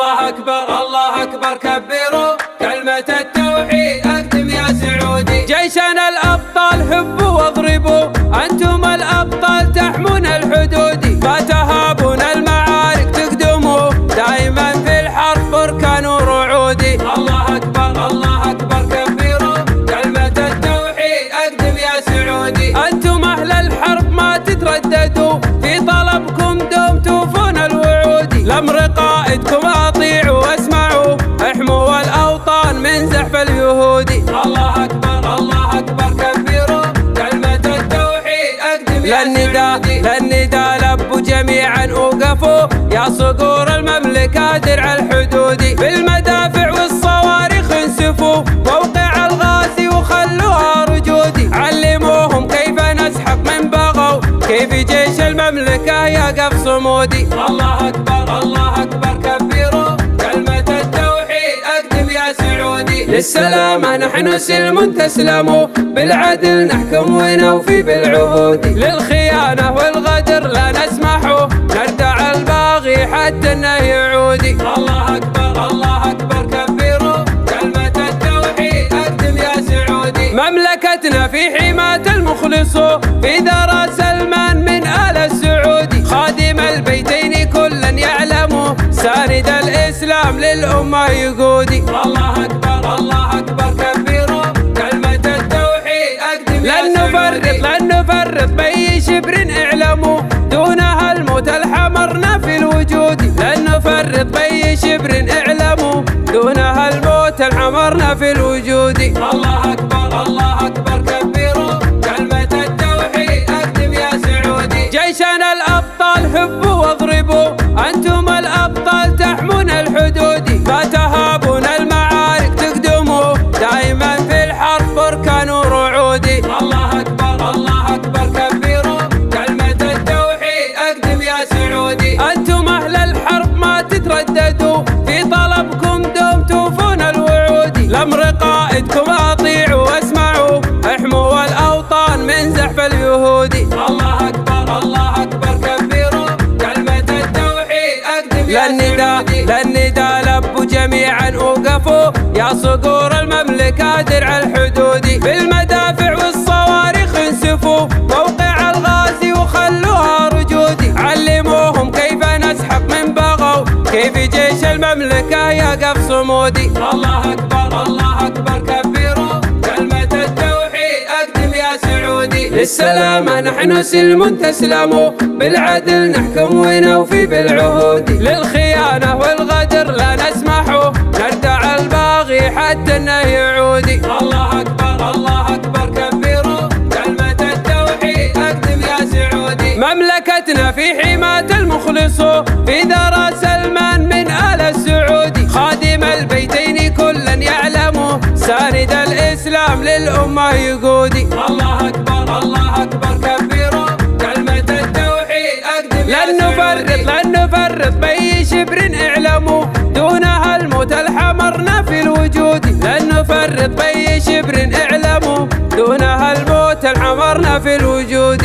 الله أكبر الله أكبر كبروا كلمة التوحيد أقدم يا سعودي. جيشنا الأبطال هبوا واضربوا، أنتم الأبطال تحمون الحدود، ما تهابون المعارك تقدموا، دائما في الحرب بركان ورعودي. الله أكبر الله أكبر كبروا كلمة التوحيد أقدم يا سعودي. أنتم أهل الحرب ما تترددوا، في طلبكم دوم توفون الوعود، لأمر قائدكم أطيعوا واسمعوا، احموا الأوطان من زحف اليهودي. الله أكبر الله أكبر كبروا كلمة التوحيد أقدم يا سعودي. للنداء لبوا جميعا وقفوا، يا صقور المملكة درع الحدود، بالمدافع والصواريخ انسفوا، موقع الغازي وخلوها رجودي، علموهم كيف نسحق من بغوا، كيف جيش المملكة يقف صمودي. الله أكبر الله أكبر كبروا كلمة التوحيد أقدم يا سعودي. للسلامة نحن سلم تسلموا، بالعدل نحكم ونوفي بالعهود، للخيانة والغدر لا نسمحوا، نردع الباغي حتى انه يعودي. الله أكبر الله أكبر كبروا كلمة التوحيد أقدم يا سعودي. مملكتنا في حماة المخلص، في ذرى سلمان من آل السعودي، خادم البيتين كلا يعلموا، ساند الإسلام للأمة يقودي. الله أكبر الله أكبر كبروا كلمة التوحيد أقدم يا سعودي. لن نفرط بأي شبر اعلموا، دونها الموت الحمرنا في الوجود، لن نفرط بأي شبر اعلموا، دونها الموت الحمرنا في الوجود. الله أكبر الله أكبر كبروا كلمة التوحيد أقدم يا سعودي. جيشنا الأبطال هبوا واضربوا، أنتم الأبطال تحمون الحدود، ما تهابون المعارك تقدموا، دائما في الحرب بركان ورعودي. الله أكبر الله أكبر كبروا كلمة التوحيد أقدم يا سعودي. أنتم أهل الحرب ما تترددوا، في طلبكم دوم توفون الوعود، لأمر قائدكم أطيعوا واسمعوا، احموا الأوطان من زحف اليهودي. الله أكبر الله أكبر كبروا كلمة التوحيد أقدم يا سعودي. للنداء لبوا جميعا وقفوا، يا صقور المملكة درع الحدود، بالمدافع والصواريخ انسفوا، موقع الغازي وخلوها رجودي، علموهم كيف نسحق من بغوا، كيف جيش المملكة يقف صمودي. الله أكبر الله أكبر كبروا كلمة التوحيد أقدم يا سعودي. للسلامة نحن سلم تسلموا، بالعدل نحكم ونوفي بالعهود، للخيانة والغدر لا نسمحوا، نردع الباغي حتى انه يعودي. الله أكبر الله أكبر كبروا كلمة التوحيد أقدم يا سعودي. مملكتنا في حماة المخلص، في ذرى سلمان من آل السعودي، خادم البيتين كلا يعلموا، ساند الإسلام للأمة يقودي. الله أكبر الله أكبر كبروا كلمة التوحيد أقدم يا سعودي. لن نفرط بأي شبر اعلموا، دونها الموت الحمرنا في الوجود، لن نفرط بأي شبر اعلموا، دونها الموت الحمرنا في الوجود.